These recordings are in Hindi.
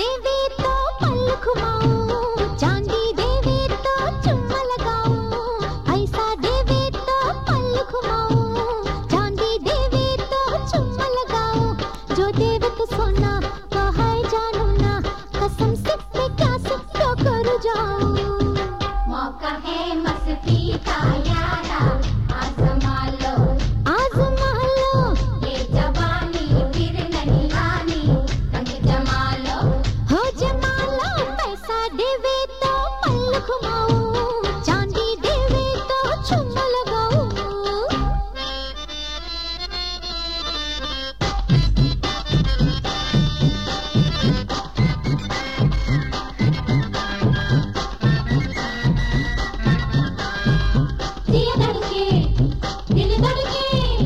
देवे तो पल घुमाऊं, चांदी देवे तो चुम्मा लगाऊं, पैसा देवे तो पल घुमाऊं, चांदी देवे तो चुम्मा लगाऊं, जो देवे तो सोना तो है जानू ना, कसम से क्या तो कर जाऊं। मौका है मस्ती का यारा, आजमा लो ये जवानी फिर नहीं आनी, रंग जमा लो हो जमा लो, पैसा देवे तो पल घुमाऊं, चांदी देवे तो चुम्मा लगाऊं। दिया धड़के दिल धड़के,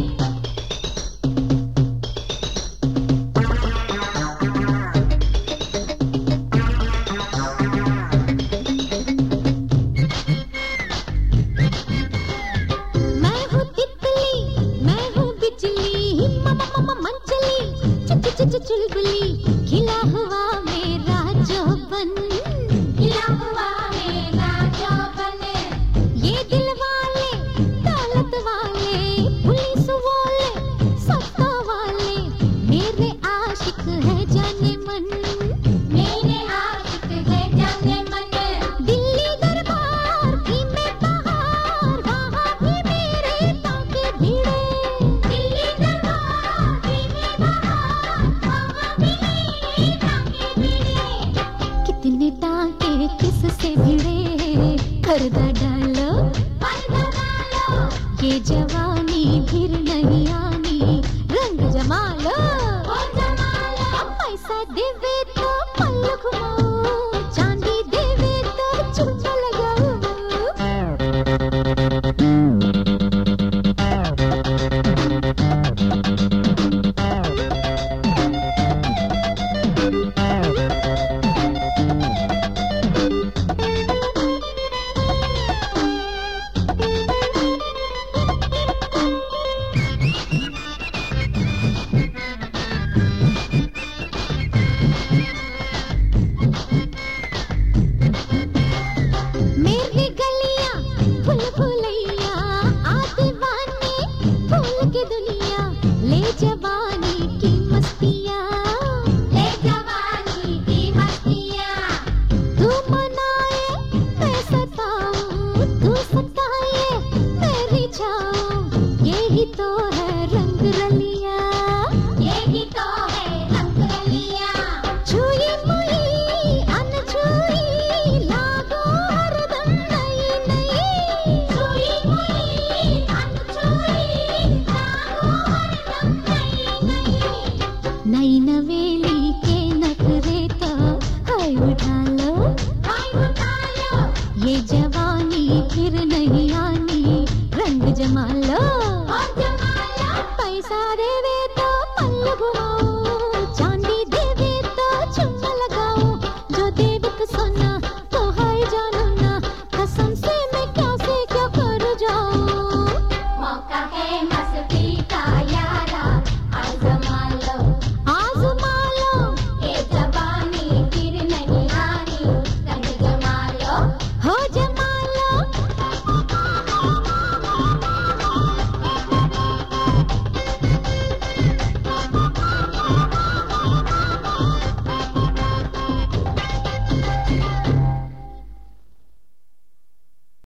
मैं हूँ तितली, मैं हूँ बिजली, ममा मंचली, चुलबुली, खिला हुआ मेरा जौबन, खिला हुआ मेरा जौबन, ये दिल वाले, दौलत वाले, पुलिस वाले, सत्ता वाले, मेरे आशिक है जाने मन, मेरे आशिक है जाने मन, दिल्ली दरबार की मैं बहार, वहाँ भी मेरे ताके भिड़े, दिल्ली दरबार की मैं बहार, वहाँ भी मेरे ताके भिड़े, कितने टाके किससे भिड़े, पर्दा डालो पर्दा डालो ये जवानी फिर नहीं आनी, रंग जमा लो और जमा लो, पैसा देवे तो पल घुमाऊं, चांदी देवे तो चुम्मा लगाऊं। मेरी गलियां फूल फुलैया, आदीवाने फूल की दुनिया, ले जवानी की मस्तियाँ, ले जवानी की मस्तियाँ, तू मनाए मैं सताऊं, तू सताए मैं रिझाऊं, यही तो है रंग रलिया, यही तो है रंग रलियाँ, छुई मुई अनछुई, लागो हरदम नई नई, छुई मुई अनछुई, लागो हरदम नई नई, नई नवेली के नखरे तो हाय उठा लो, हाय उठा लो ये जवानी फिर नहीं आनी, रंग जमा लो और जमा लो, पैसा दे